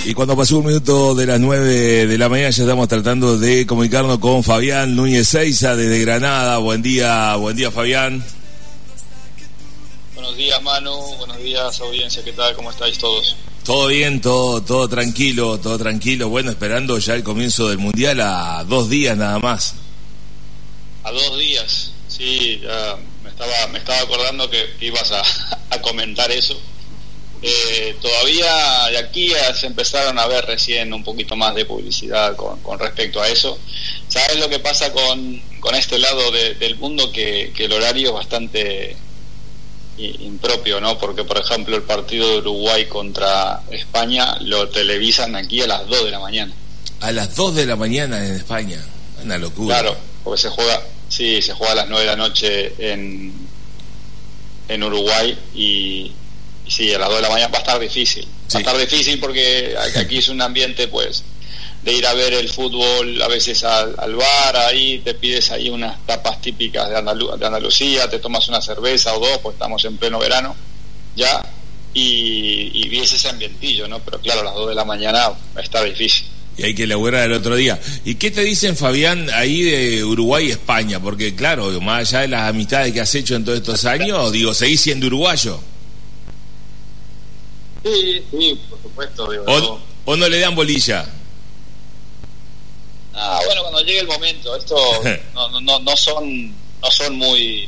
Y cuando pasó 1 minuto de las 9 de la mañana ya estamos tratando de comunicarnos con Fabián Núñez Seiza desde Granada. Buen día Fabián. Buenos días Manu, buenos días audiencia, ¿qué tal? ¿Cómo estáis todos? Todo bien, todo tranquilo. Bueno, esperando ya el comienzo del Mundial a 2 días nada más. A 2 días, sí, ya me estaba acordando que ibas a comentar eso. Todavía de aquí se empezaron a ver recién un poquito más de publicidad con respecto a eso. ¿Sabes lo que pasa con este lado del mundo? Que el horario es bastante impropio, ¿no? Porque, por ejemplo, el partido de Uruguay contra España lo televisan aquí a las 2 de la mañana. A las 2 de la mañana en España, una locura. Claro, porque se juega a las 9 de la noche en Uruguay y sí, a las 2 de la mañana va a estar difícil. Sí. Va a estar difícil porque aquí es un ambiente, pues, de ir a ver el fútbol a veces al bar, ahí te pides ahí unas tapas típicas de Andalucía, te tomas una cerveza o dos, pues estamos en pleno verano ya, y ves ese ambientillo, ¿no? Pero claro, a las 2 de la mañana está difícil. Y hay que laburar el otro día. ¿Y qué te dicen, Fabián, ahí de Uruguay y España? Porque claro, más allá de las amistades que has hecho en todos estos años, digo, ¿seguís siendo uruguayo? Sí, por supuesto. Digo, ¿O no le dan bolilla? Bueno, cuando llegue el momento, esto no son muy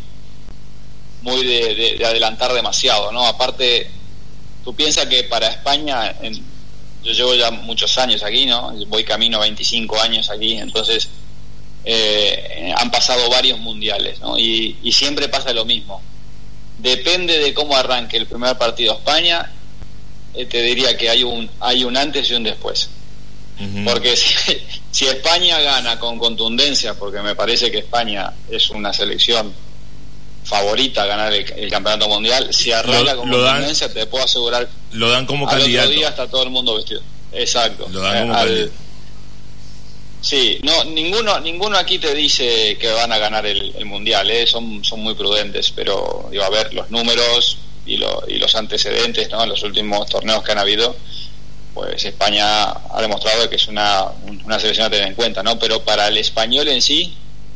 de adelantar demasiado, ¿no? Aparte, tú piensas que para España, yo llevo ya muchos años aquí, ¿no? Voy camino a 25 años aquí, entonces han pasado varios mundiales, ¿no? Y siempre pasa lo mismo. Depende de cómo arranque el primer partido España, te diría que hay un antes y un después. Uh-huh. Porque si España gana con contundencia, porque me parece que España es una selección favorita a ganar el campeonato mundial, si arranca con contundencia, te puedo asegurar, lo dan como candidato. Al otro día está todo el mundo vestido. Exacto. Lo dan como candidato. Sí, no, ninguno aquí te dice que van a ganar el mundial, son muy prudentes, pero digo, a ver, los números y los antecedentes, ¿no? En los últimos torneos que han habido, pues España ha demostrado que es una selección a tener en cuenta, ¿no? Pero para el español en sí,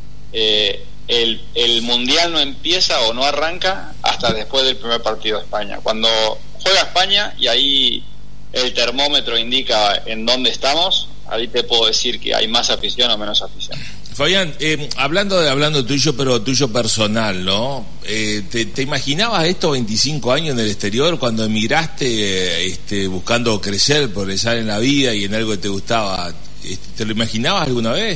el mundial no empieza o no arranca hasta después del primer partido de España. Cuando juega España y ahí el termómetro indica en dónde estamos, ahí te puedo decir que hay más afición o menos afición. Fabián, hablando tuyo, pero tuyo personal, ¿no? ¿Te imaginabas esto 25 años en el exterior cuando emigraste buscando crecer, progresar en la vida y en algo que te gustaba? ¿Te lo imaginabas alguna vez?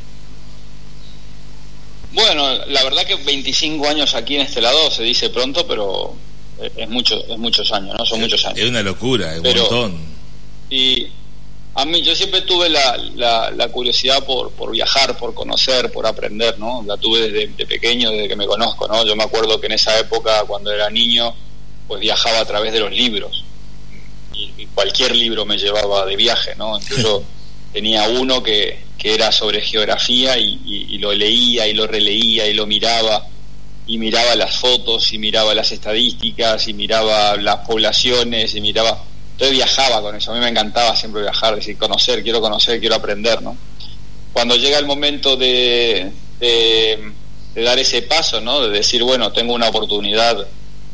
Bueno, la verdad que 25 años aquí en este lado se dice pronto, pero es muchos años, ¿no? Son muchos años. Es una locura, es un montón. Y a mí, yo siempre tuve la curiosidad por viajar, por conocer, por aprender, ¿no? La tuve desde pequeño, desde que me conozco, ¿no? Yo me acuerdo que en esa época, cuando era niño, pues viajaba a través de los libros. Y cualquier libro me llevaba de viaje, ¿no? Incluso tenía uno que era sobre geografía y lo leía y lo releía y lo miraba. Y miraba las fotos, y miraba las estadísticas, y miraba las poblaciones, y miraba... Entonces viajaba con eso, a mí me encantaba siempre viajar, decir, conocer, quiero aprender, ¿no? Cuando llega el momento de dar ese paso, ¿no? De decir, bueno, tengo una oportunidad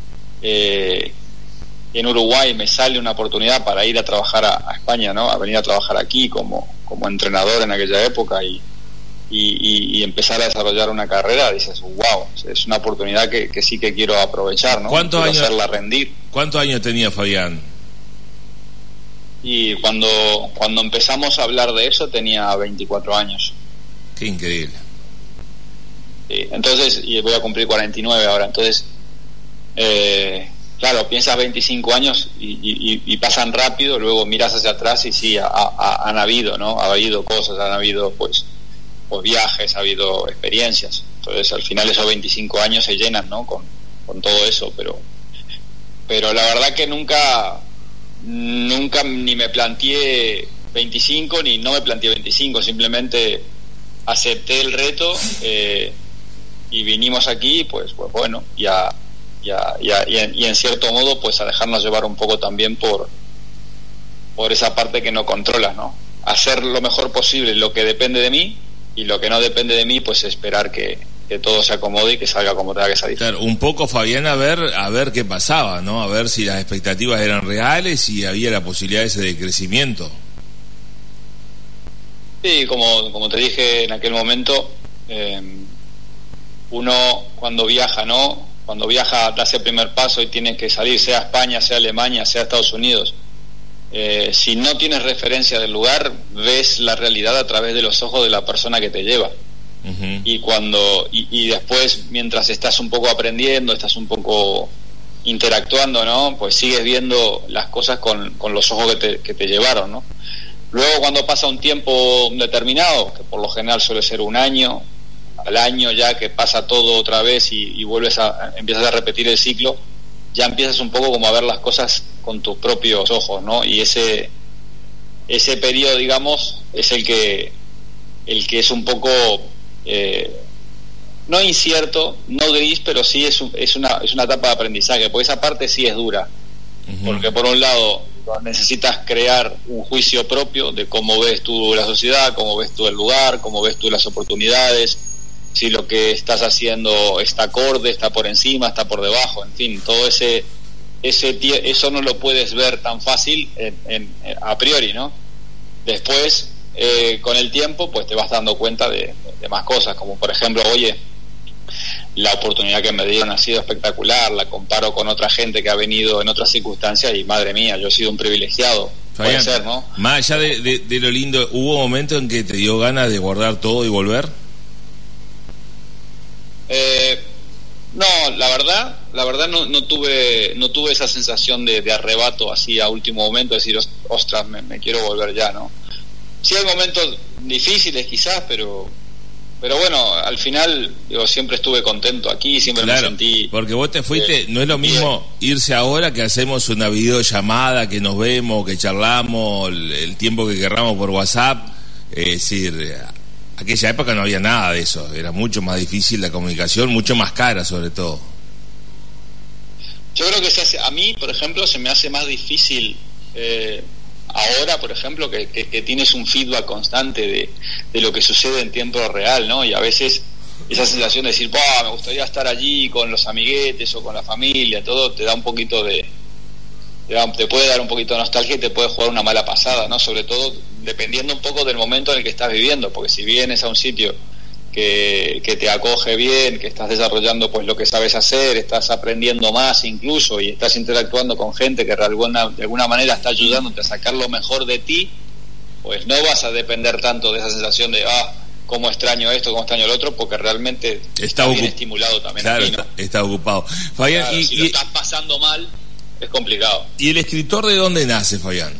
en Uruguay, me sale una oportunidad para ir a trabajar a España, ¿no? A venir a trabajar aquí como entrenador en aquella época y empezar a desarrollar una carrera, dices, wow, es una oportunidad que sí que quiero aprovechar, ¿no? ¿Cuántos años, hacerla rendir. ¿Cuántos años tenía Fabián? Y cuando empezamos a hablar de eso tenía 24 años. Qué increíble. Sí, entonces, y voy a cumplir 49 ahora, entonces claro, piensas 25 años y pasan rápido, luego miras hacia atrás y sí, han habido, ¿no? Ha habido cosas, han habido pues viajes, ha habido experiencias, entonces al final esos 25 años se llenan, ¿no? Con todo eso, pero la verdad que nunca ni me planteé 25 ni no me planteé 25, simplemente acepté el reto y vinimos aquí, pues bueno, y en cierto modo pues a dejarnos llevar un poco también por por esa parte que no controlas, ¿no? Hacer lo mejor posible lo que depende de mí, y lo que no depende de mí, pues esperar que todo se acomode y que salga como tenga que salir. Claro, un poco, Fabián, a ver qué pasaba, ¿no? A ver si las expectativas eran reales y había la posibilidad ese de crecimiento. Sí, como te dije en aquel momento, uno cuando viaja, ¿no? Cuando viaja, da ese primer paso y tiene que salir, sea España, sea Alemania, sea Estados Unidos. Si no tienes referencia del lugar, ves la realidad a través de los ojos de la persona que te lleva. Uh-huh. Y después, mientras estás un poco aprendiendo, estás un poco interactuando, ¿no? Pues sigues viendo las cosas con los ojos que te llevaron, ¿no? Luego, cuando pasa un tiempo determinado, que por lo general suele ser un año, al año ya que pasa todo otra vez y empiezas a repetir el ciclo, ya empiezas un poco como a ver las cosas con tus propios ojos, ¿no? Y ese periodo, digamos, es el que es un poco no incierto, no gris, pero sí es una etapa de aprendizaje, porque esa parte sí es dura. Uh-huh. Porque por un lado necesitas crear un juicio propio de cómo ves tú la sociedad, cómo ves tú el lugar, cómo ves tú las oportunidades, si lo que estás haciendo está acorde, está por encima, está por debajo, en fin, todo eso no lo puedes ver tan fácil a priori, ¿no? Después, con el tiempo, pues te vas dando cuenta de más cosas, como por ejemplo, oye, la oportunidad que me dieron ha sido espectacular, la comparo con otra gente que ha venido en otras circunstancias y madre mía, yo he sido un privilegiado. Fabián, puede ser, ¿no? Más allá de lo lindo, ¿hubo momentos en que te dio ganas de guardar todo y volver? No, la verdad no tuve esa sensación de arrebato así a último momento, decir, ostras, me quiero volver ya, ¿no? Sí hay momentos difíciles quizás, pero bueno, al final siempre estuve contento aquí, siempre claro, me sentí... porque vos te fuiste, no es lo mismo irse ahora que hacemos una videollamada, que nos vemos, que charlamos el tiempo que querramos por WhatsApp, es decir, aquella época no había nada de eso, era mucho más difícil la comunicación, mucho más cara sobre todo. Yo creo que a mí, por ejemplo, se me hace más difícil... ahora, por ejemplo, que tienes un feedback constante de lo que sucede en tiempo real, ¿no? Y a veces esa sensación de decir, me gustaría estar allí con los amiguetes o con la familia, todo te da un poquito te puede dar un poquito de nostalgia y te puede jugar una mala pasada, ¿no? Sobre todo dependiendo un poco del momento en el que estás viviendo, porque si vienes a un sitio que te acoge bien, que estás desarrollando pues lo que sabes hacer, estás aprendiendo más incluso y estás interactuando con gente que de alguna manera está ayudándote a sacar lo mejor de ti, pues no vas a depender tanto de esa sensación de cómo extraño esto, cómo extraño el otro, porque realmente está bien estimulado también. Claro, aquí, ¿no? está ocupado. Fabián, claro, si lo estás pasando mal es complicado. ¿Y el escritor de dónde nace, Fabián?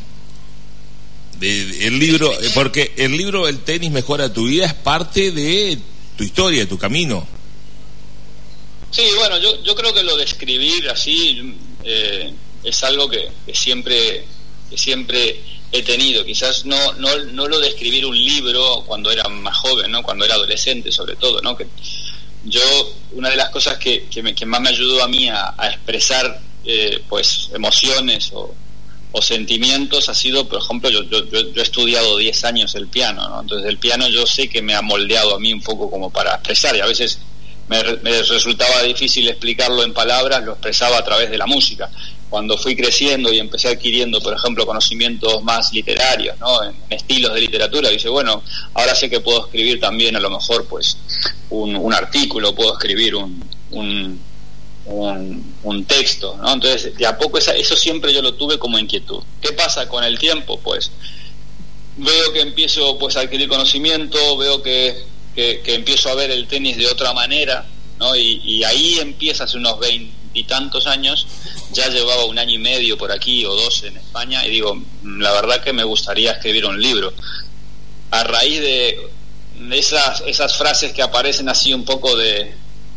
El libro, porque el libro El tenis mejora tu vida es parte de tu historia, de tu camino. Sí, bueno, yo creo que lo de escribir así es algo que siempre he tenido. Quizás no lo de escribir un libro cuando era más joven, ¿no? Cuando era adolescente sobre todo, ¿no? Que una de las cosas que más me ayudó a mí a expresar pues emociones o sentimientos ha sido, por ejemplo, yo he estudiado 10 años el piano, ¿no? Entonces el piano yo sé que me ha moldeado a mí un poco como para expresar, y a veces me resultaba difícil explicarlo en palabras, lo expresaba a través de la música. Cuando fui creciendo y empecé adquiriendo, por ejemplo, conocimientos más literarios, ¿no? En estilos de literatura, dice, bueno, ahora sé que puedo escribir también a lo mejor pues un artículo, puedo escribir un texto, ¿no? Entonces, de a poco eso siempre yo lo tuve como inquietud. ¿Qué pasa con el tiempo? Pues veo que empiezo pues a adquirir conocimiento, veo que empiezo a ver el tenis de otra manera, ¿no? Y ahí empieza, hace unos 20 y tantos años, ya llevaba 1 año y medio por aquí o 2 en España, y digo, la verdad que me gustaría escribir un libro. A raíz de esas frases que aparecen así un poco de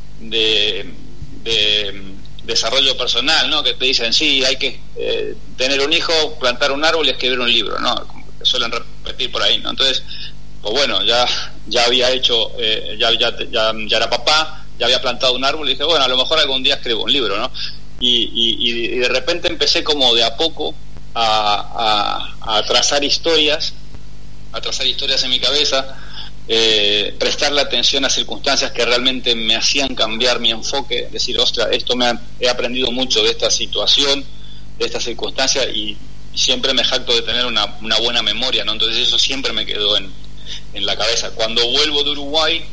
desarrollo personal, ¿no? Que te dicen, sí, hay que tener un hijo, plantar un árbol y escribir un libro, ¿no? Como que suelen repetir por ahí, ¿no? Entonces, pues bueno, ya había hecho, ya era papá, ya había plantado un árbol y dije, bueno, a lo mejor algún día escribo un libro, ¿no? Y de repente empecé como de a poco a trazar historias en mi cabeza, prestarle atención a circunstancias que realmente me hacían cambiar mi enfoque, decir, ostras, he aprendido mucho de esta situación, de esta circunstancia, y siempre me jacto de tener una buena memoria, ¿no? Entonces eso siempre me quedó en la cabeza. Cuando vuelvo de Uruguay,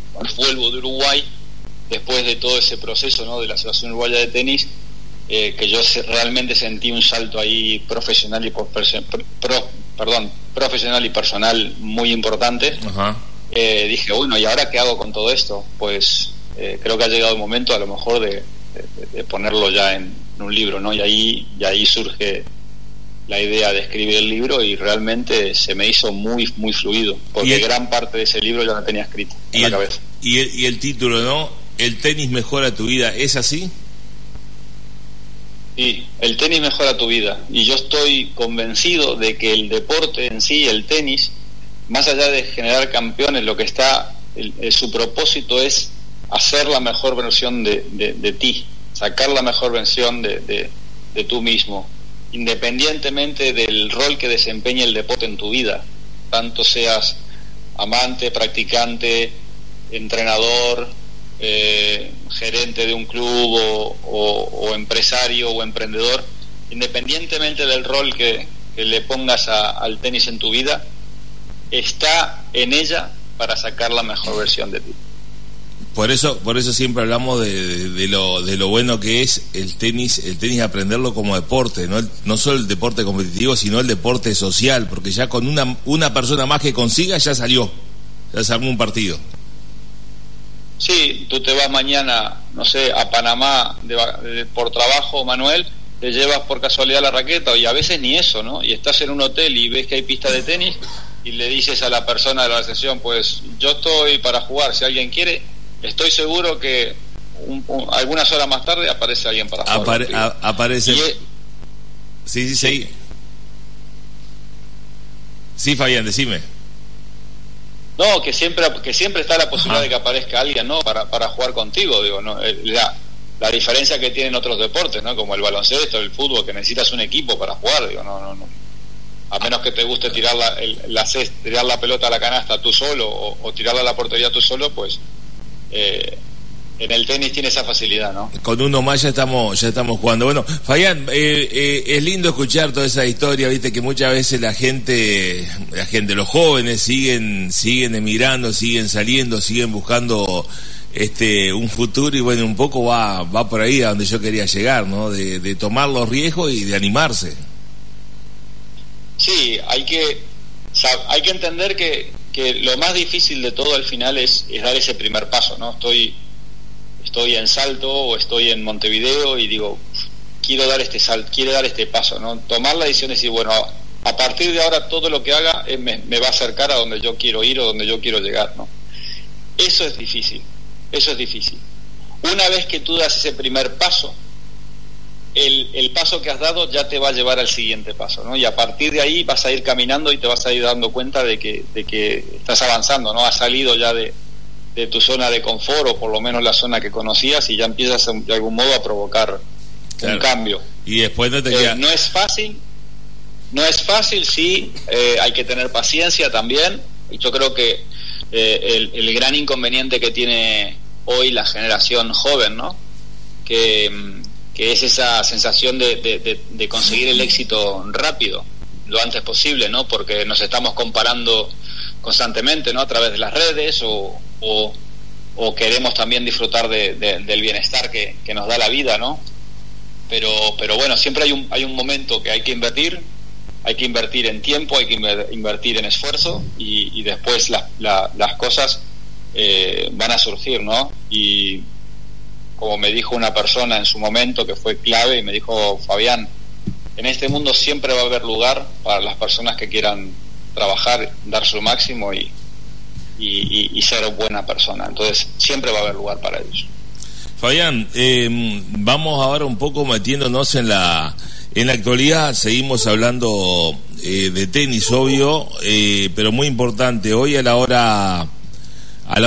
después de todo ese proceso, ¿no?, de la Asociación Uruguaya de Tenis, que yo realmente sentí un salto ahí profesional y personal muy importante. Ajá. Dije, bueno, ¿y ahora qué hago con todo esto? Pues creo que ha llegado el momento a lo mejor de ponerlo ya en un libro, ¿no? Y ahí surge la idea de escribir el libro, y realmente se me hizo muy muy fluido, porque gran parte de ese libro ya lo tenía escrito en la cabeza. Y el título, ¿no? ¿El tenis mejora tu vida? ¿Es así? Sí, el tenis mejora tu vida, y yo estoy convencido de que el deporte en sí, el tenis, más allá de generar campeones, lo que está, su propósito es hacer la mejor versión de ti, sacar la mejor versión de tú mismo, independientemente del rol que desempeñe el deporte en tu vida, tanto seas amante, practicante, entrenador, gerente de un club o empresario o emprendedor, independientemente del rol que le pongas al tenis en tu vida, está en ella para sacar la mejor versión de ti. Por eso siempre hablamos de lo bueno que es el tenis aprenderlo como deporte, no solo el deporte competitivo, sino el deporte social, porque ya con una persona más que consiga ya se armó un partido. Sí, tú te vas mañana, no sé, a Panamá por trabajo, Manuel, te llevas por casualidad la raqueta, y a veces ni eso, ¿no? Y estás en un hotel y ves que hay pista de tenis, y le dices a la persona de la recepción, pues yo estoy para jugar, si alguien quiere. Estoy seguro que algunas horas más tarde aparece alguien para jugar. Aparece. Sí. Sí, Fabián, decime. No, que siempre está la posibilidad de que aparezca alguien, ¿no?, para jugar contigo, digo, ¿no? La diferencia que tienen otros deportes, ¿no?, como el baloncesto, el fútbol, que necesitas un equipo para jugar, digo, no. A menos que te guste tirar la pelota a la canasta tú solo, o tirarla a la portería tú solo, pues en el tenis tiene esa facilidad, ¿no? Con uno más ya estamos jugando. Bueno, Fabián, es lindo escuchar toda esa historia, viste que muchas veces la gente, los jóvenes siguen emigrando, siguen saliendo, siguen buscando un futuro, y bueno, un poco va por ahí a donde yo quería llegar, ¿no? De tomar los riesgos y de animarse. Sí, hay que entender que lo más difícil de todo al final es dar ese primer paso, ¿no? Estoy en Salto o estoy en Montevideo y digo, quiero dar este salto, quiero dar este paso, ¿no? Tomar la decisión de decir, bueno, a partir de ahora todo lo que haga me va a acercar a donde yo quiero ir o donde yo quiero llegar, ¿no? Eso es difícil. Una vez que tú das ese primer paso, el paso que has dado ya te va a llevar al siguiente paso, ¿no? Y a partir de ahí vas a ir caminando y te vas a ir dando cuenta de que estás avanzando, ¿no? Has salido ya de tu zona de confort, o por lo menos la zona que conocías, y ya empiezas de algún modo a provocar un cambio. Y después no te queda... No es fácil, sí, hay que tener paciencia también, y yo creo que el gran inconveniente que tiene hoy la generación joven, ¿no?, que es esa sensación de conseguir el éxito rápido, lo antes posible, ¿no? Porque nos estamos comparando constantemente, ¿no?, a través de las redes, o queremos también disfrutar del bienestar que nos da la vida, ¿no? Pero bueno, siempre hay un momento que hay que invertir en tiempo, hay que invertir en esfuerzo, y después las cosas van a surgir, ¿no? Y como me dijo una persona en su momento que fue clave, y me dijo, Fabián, en este mundo siempre va a haber lugar para las personas que quieran trabajar, dar su máximo y ser buena persona. Entonces siempre va a haber lugar para ellos. Fabián, vamos ahora un poco metiéndonos en la actualidad. Seguimos hablando de tenis, obvio, pero muy importante, hoy a la hora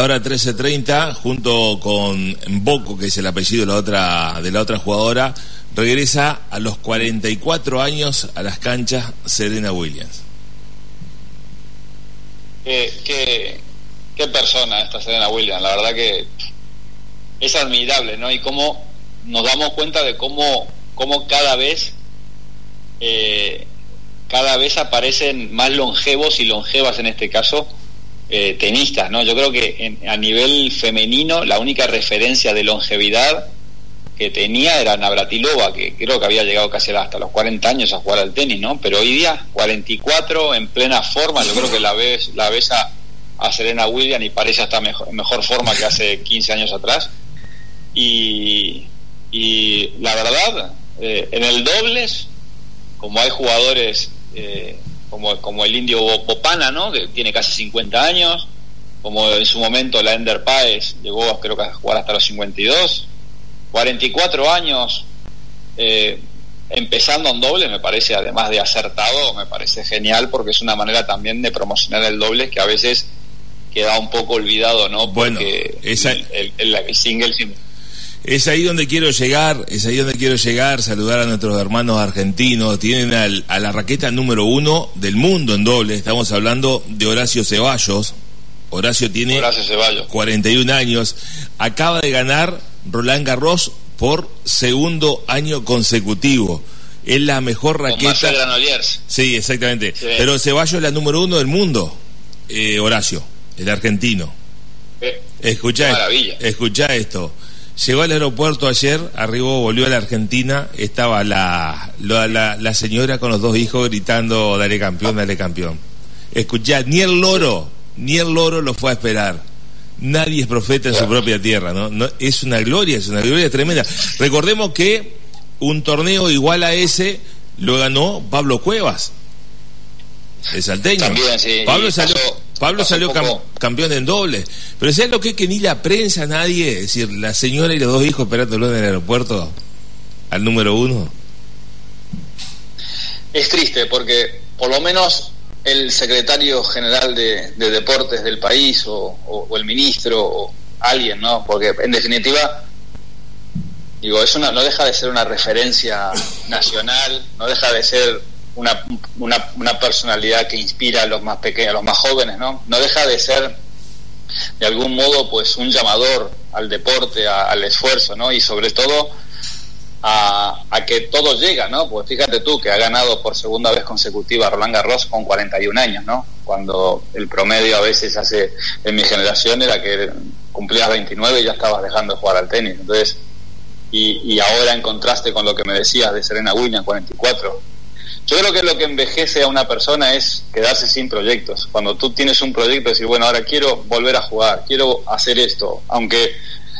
13:30, junto con Bocco, que es el apellido de la otra jugadora, regresa a los 44 años a las canchas Serena Williams. Qué persona esta Serena Williams, la verdad que es admirable, ¿no? Y cómo nos damos cuenta de cómo cada vez aparecen más longevos y longevas, en este caso, tenistas, ¿no? Yo creo que a nivel femenino la única referencia de longevidad que tenía era Navratilova, que creo que había llegado casi hasta los 40 años a jugar al tenis, ¿no? Pero hoy día 44 en plena forma. Yo creo que la ves a Serena Williams y parece hasta en mejor forma que hace 15 años atrás. Y la verdad, en el dobles, como hay jugadores como el indio Bopana, ¿no? Que tiene casi 50 años, como en su momento la Ender Páez llegó, creo que a jugar hasta los 52, 44 años empezando en dobles, me parece, además de acertado, me parece genial, porque es una manera también de promocionar el dobles que a veces queda un poco olvidado, ¿no? Porque el single es ahí donde quiero llegar, saludar a nuestros hermanos argentinos. Tienen a la raqueta número 1 del mundo en doble. Estamos hablando de Horacio Ceballos. Horacio tiene 41 años. Acaba de ganar Roland Garros por segundo año consecutivo. Es la mejor raqueta. Sí, exactamente. Sí. Pero Ceballos es la número 1 del mundo. Horacio, el argentino. Escuchá esto. Llegó al aeropuerto ayer, volvió a la Argentina, estaba la señora con los 2 hijos gritando, dale campeón. Escuchá, ni el loro lo fue a esperar. Nadie es profeta en su propia tierra, ¿no? Es una gloria tremenda. Recordemos que un torneo igual a ese lo ganó Pablo Cuevas, el salteño. También, sí. Pablo salió campeón en doble. Pero ¿sabes lo que es que ni la prensa, nadie? Es decir, la señora y los 2 hijos esperándolo en el aeropuerto al número 1. Es triste porque por lo menos el secretario general de deportes del país o el ministro o alguien, ¿no? Porque en definitiva, digo, no deja de ser una referencia nacional, no deja de ser una personalidad que inspira a los más pequeños, a los más jóvenes, ¿no? No deja de ser de algún modo pues un llamador al deporte, al esfuerzo, ¿no? Y sobre todo a que todo llega, ¿no? Pues fíjate tú que ha ganado por segunda vez consecutiva Roland Garros con 41 años, ¿no? Cuando el promedio a veces en mi generación era que cumplías 29 y ya estabas dejando de jugar al tenis. Entonces, y ahora en contraste con lo que me decías de Serena Williams, 44. Yo creo que lo que envejece a una persona es quedarse sin proyectos. Cuando tú tienes un proyecto, decir, bueno, ahora quiero volver a jugar, quiero hacer esto, aunque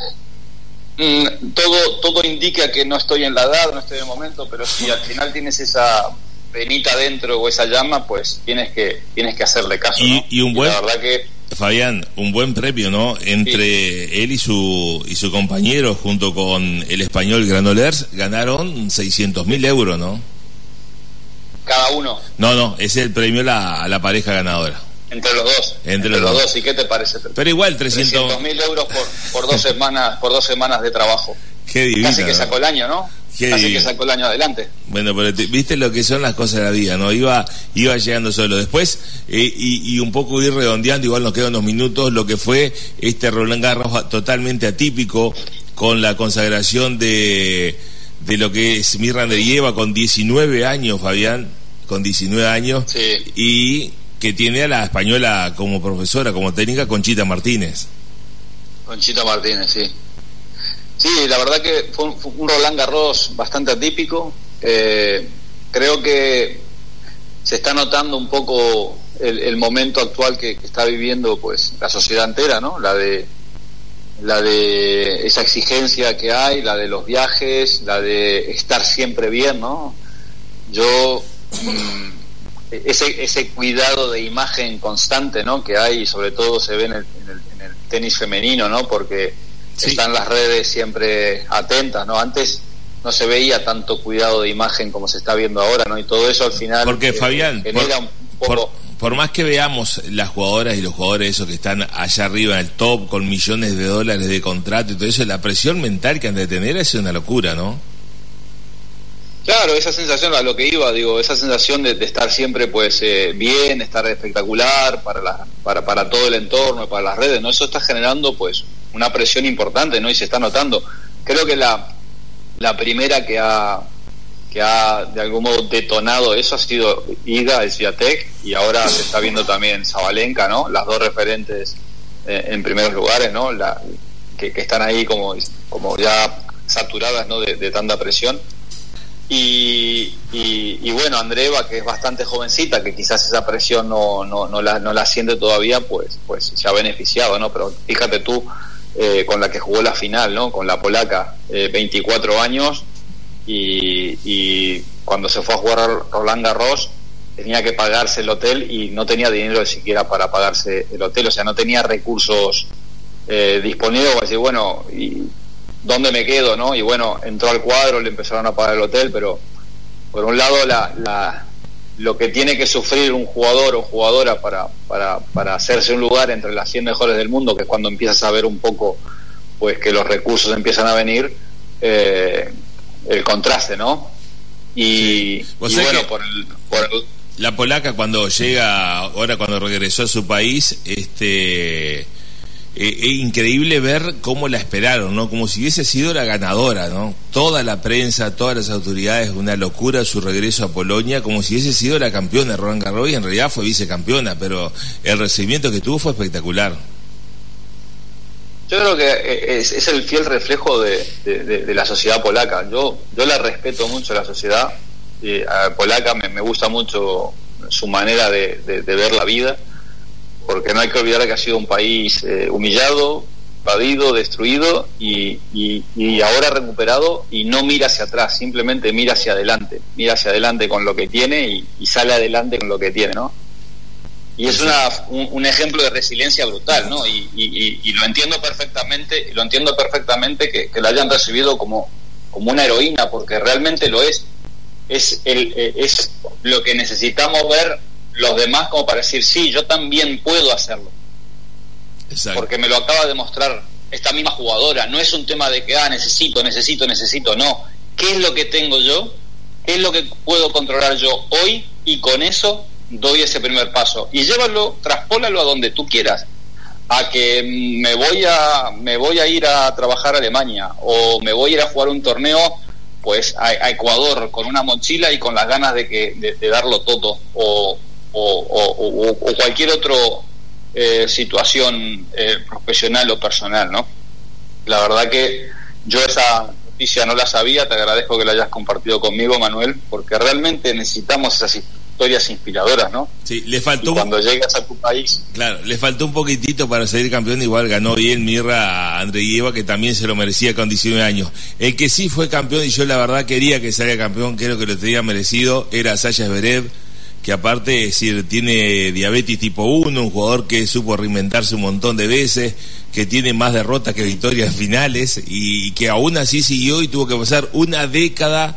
todo indica que no estoy en la edad, no estoy en el momento, pero si al final tienes esa venita dentro o esa llama, pues tienes que hacerle caso, ¿no? Y la verdad que Fabián, un buen premio, ¿no? Entre él y su compañero, junto con el español Granollers, ganaron 600.000 euros, ¿no? Cada uno. No, es el premio a la pareja ganadora. Entre los dos. Entre los dos. ¿Y qué te parece? Pero igual 300.000 euros por 2 semanas de trabajo. Qué divino. Casi que sacó el año, ¿no? Casi que sacó el año adelante. Bueno, pero viste lo que son las cosas de la vida, ¿no? Iba llegando solo. Después, y un poco ir redondeando, igual nos quedan unos minutos, lo que fue este Roland Garros totalmente atípico, con la consagración de lo que es Mirra Andreeva con 19 años, Fabián, con 19 años, sí. Y que tiene a la española como profesora, como técnica, Conchita Martínez. Conchita Martínez, sí. Sí, la verdad que fue un Roland Garros bastante atípico. Creo que se está notando un poco el momento actual que está viviendo pues la sociedad entera, ¿no? La de esa exigencia que hay, la de los viajes, la de estar siempre bien, ¿no? Ese cuidado de imagen constante, ¿no? Que hay, sobre todo se ve en el tenis femenino, ¿no? Porque sí, están las redes siempre atentas, ¿no? Antes no se veía tanto cuidado de imagen como se está viendo ahora, ¿no? Y todo eso al final porque Fabián, genera un poco... Por más que veamos las jugadoras y los jugadores esos que están allá arriba en el top con millones de dólares de contrato y todo eso, la presión mental que han de tener es una locura, ¿no? Claro, esa sensación a lo que iba, digo, esa sensación de estar siempre pues bien, estar espectacular para todo el entorno, para las redes, ¿no? Eso está generando pues una presión importante, ¿no? Y se está notando. Creo que la primera que ha de algún modo detonado eso ha sido Iga, el Swiatek, y ahora se está viendo también Sabalenka, ¿no? Las dos referentes en primeros lugares, ¿no? Que están ahí como ya saturadas, ¿no? De tanta presión. Y bueno, Andreeva, que es bastante jovencita, que quizás esa presión no la siente todavía, pues se ha beneficiado, ¿no? Pero fíjate tú, con la que jugó la final, ¿no? Con la polaca, 24 años, y cuando se fue a jugar a Roland Garros tenía que pagarse el hotel y no tenía dinero siquiera para pagarse el hotel, o sea, no tenía recursos disponibles para decir, bueno, y ¿dónde me quedo, no? Y bueno, entró al cuadro, le empezaron a pagar el hotel, pero por un lado lo que tiene que sufrir un jugador o jugadora para hacerse un lugar entre las 100 mejores del mundo, que es cuando empiezas a ver un poco pues que los recursos empiezan a venir, el contraste, ¿no? Y bueno, por el la polaca cuando llega, ahora cuando regresó a su país, es increíble ver cómo la esperaron, ¿no? Como si hubiese sido la ganadora, ¿no? Toda la prensa, todas las autoridades, una locura su regreso a Polonia, como si hubiese sido la campeona de Roland Garros, y en realidad fue vicecampeona, pero el recibimiento que tuvo fue espectacular. Yo creo que es el fiel reflejo de la sociedad polaca. Yo la respeto mucho, la sociedad polaca, me gusta mucho su manera de ver la vida, porque no hay que olvidar que ha sido un país humillado, invadido, destruido y ahora recuperado, y no mira hacia atrás, simplemente mira hacia adelante con lo que tiene y sale adelante con lo que tiene, ¿no? Y es un ejemplo de resiliencia brutal, ¿no? Y lo entiendo perfectamente, que la hayan recibido como una heroína, porque realmente lo es lo que necesitamos ver los demás, como para decir, sí, yo también puedo hacerlo. Exacto. Porque me lo acaba de mostrar esta misma jugadora. No es un tema de que necesito, no. ¿Qué es lo que tengo yo? ¿Qué es lo que puedo controlar yo hoy? Y con eso doy ese primer paso. Y llévalo, traspólalo a donde tú quieras. A que me voy a ir a trabajar a Alemania, o me voy a ir a jugar un torneo pues a Ecuador con una mochila y con las ganas de darlo todo, o cualquier otro situación profesional o personal, ¿no? La verdad que yo esa noticia no la sabía. Te agradezco que la hayas compartido conmigo, Manuel, porque realmente necesitamos esas historias inspiradoras, ¿no? Sí, le faltó cuando llegas a tu país. Claro, le faltó un poquitito para salir campeón. Igual ganó bien Mirra a Andreeva, que también se lo merecía con 19 años. El que sí fue campeón, y yo la verdad quería que salga campeón, creo que lo tenía merecido, era Sasha Zverev, que aparte, es decir, tiene diabetes tipo 1, un jugador que supo reinventarse un montón de veces, que tiene más derrotas que victorias finales, y que aún así siguió y tuvo que pasar una década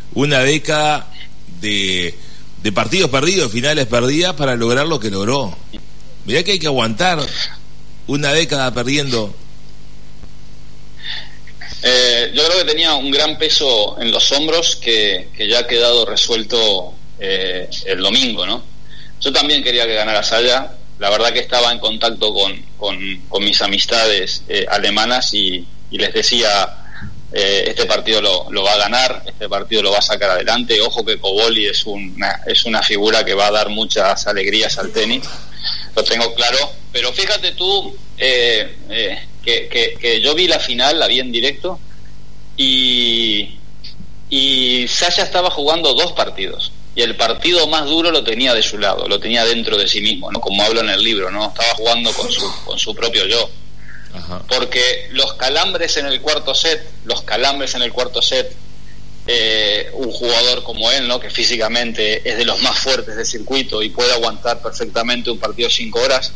de partidos perdidos, finales perdidas, para lograr lo que logró. Mirá que hay que aguantar una década perdiendo. Yo creo que tenía un gran peso en los hombros que ya ha quedado resuelto el domingo, ¿no? Yo también quería que ganara Saya. La verdad que estaba en contacto con mis amistades alemanas y les decía, este partido lo va a ganar, este partido lo va a sacar adelante. Ojo que Koboli es una figura que va a dar muchas alegrías al tenis, lo tengo claro. Pero fíjate tú, que yo vi la final, la vi en directo, y Sasha estaba jugando dos partidos, y el partido más duro lo tenía de su lado, lo tenía dentro de sí mismo, ¿no? Como hablo en el libro, ¿no? Estaba jugando con su propio yo. Ajá. Porque los calambres en el cuarto set, un jugador como él, ¿no? Que físicamente es de los más fuertes del circuito y puede aguantar perfectamente un partido 5 horas,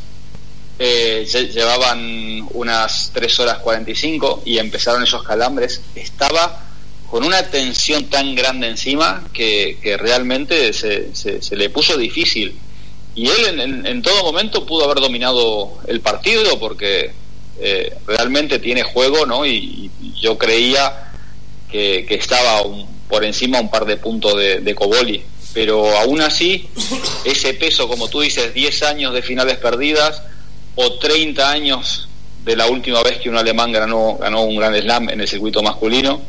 llevaban unas 3 horas 45 y empezaron esos calambres. Estaba con una tensión tan grande encima que realmente se le puso difícil, y él en todo momento pudo haber dominado el partido, porque realmente tiene juego, ¿no? Y yo creía que estaba por encima un par de puntos de Coboli, pero aún así ese peso, como tú dices, 10 años de finales perdidas o 30 años de la última vez que un alemán ganó un Grand Slam en el circuito masculino,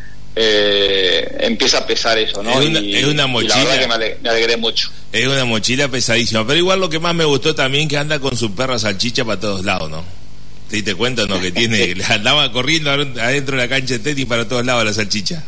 empieza a pesar eso, ¿no? Es una mochila, y la verdad que me alegré mucho. Es una mochila pesadísima, pero igual lo que más me gustó también que anda con su perra salchicha para todos lados, ¿no? ¿Te diste cuenta, no? Que tiene, andaba corriendo adentro de la cancha de tenis para todos lados la salchicha.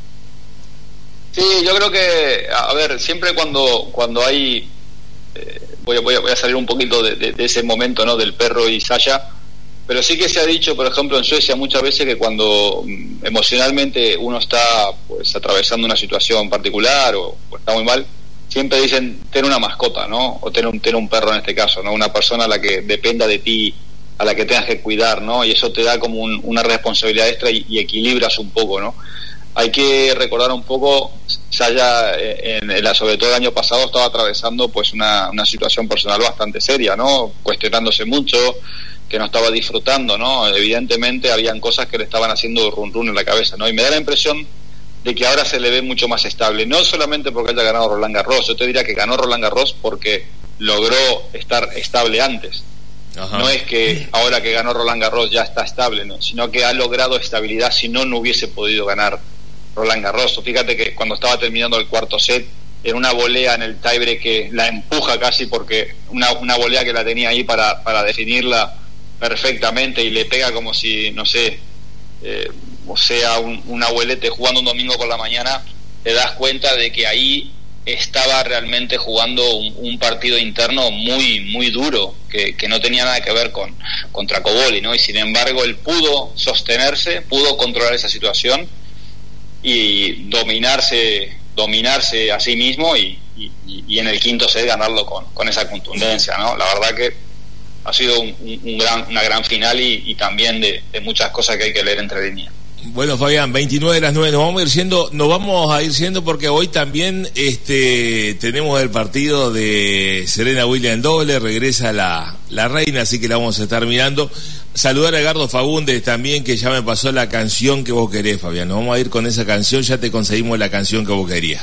Sí, yo creo que, a ver, siempre cuando hay, voy a salir un poquito de ese momento, ¿no? Del perro y Sasha, pero sí que se ha dicho, por ejemplo, en Suecia muchas veces que cuando emocionalmente uno está pues atravesando una situación particular o está muy mal, siempre dicen tener una mascota, ¿no? O tener un perro en este caso, ¿no? Una persona a la que dependa de ti, a la que tengas que cuidar, ¿no? Y eso te da como una responsabilidad extra y equilibras un poco, ¿no? Hay que recordar un poco, Saya, sobre todo el año pasado estaba atravesando pues una situación personal bastante seria, ¿no? Cuestionándose mucho, que no estaba disfrutando, ¿no? Evidentemente habían cosas que le estaban haciendo run run en la cabeza, ¿no? Y me da la impresión de que ahora se le ve mucho más estable, no solamente porque haya ganado Roland Garros, yo te diría que ganó Roland Garros porque logró estar estable antes. Ajá. No es que ahora que ganó Roland Garros ya está estable, ¿no? Sino que ha logrado estabilidad, si no hubiese podido ganar Roland Garros. Fíjate que cuando estaba terminando el cuarto set, en una volea en el tiebreak que la empuja casi, porque una volea que la tenía ahí para definirla perfectamente, y le pega como si, no sé, o sea, un abuelete jugando un domingo por la mañana, te das cuenta de que ahí estaba realmente jugando un partido interno muy muy duro, que no tenía nada que ver contra Coboli, ¿no? Y sin embargo él pudo sostenerse, pudo controlar esa situación y dominarse a sí mismo y en el quinto set ganarlo con esa contundencia, ¿no? La verdad que ha sido una gran final y también de muchas cosas que hay que leer entre líneas. Bueno, Fabián, 29 de las 9, nos vamos a ir siendo porque hoy también tenemos el partido de Serena Williams doble, regresa la reina, así que la vamos a estar mirando. Saludar a Edgardo Fagundes también, que ya me pasó la canción que vos querés, Fabián. Nos vamos a ir con esa canción, ya te conseguimos la canción que vos querías.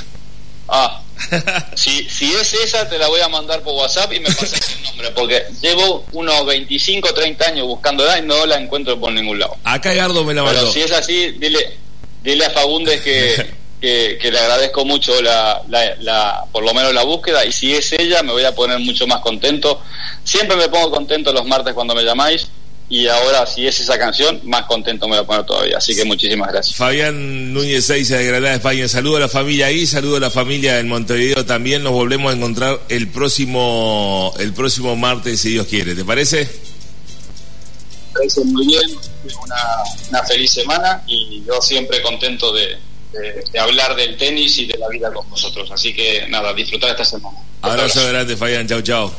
Si es esa, te la voy a mandar por WhatsApp y me pasas el nombre, porque llevo unos 25, 30 años buscándola y no la encuentro por ningún lado. Acá Edgardo me la mandó. Pero si es así, dile a Fagundes que le agradezco mucho por lo menos la búsqueda, y si es ella me voy a poner mucho más contento. Siempre me pongo contento los martes cuando me llamáis, y ahora si es esa canción, más contento me voy a poner todavía, así que muchísimas gracias. Fabián Núñez Seiza de Granada, España, saludo a la familia ahí, saludo a la familia en Montevideo también. Nos volvemos a encontrar el próximo martes, si Dios quiere, ¿te parece? Me parece muy bien, una feliz semana, y yo siempre contento de hablar del tenis y de la vida con vosotros, así que nada, disfrutar esta semana. Abrazo grande, Fabián, chau chau.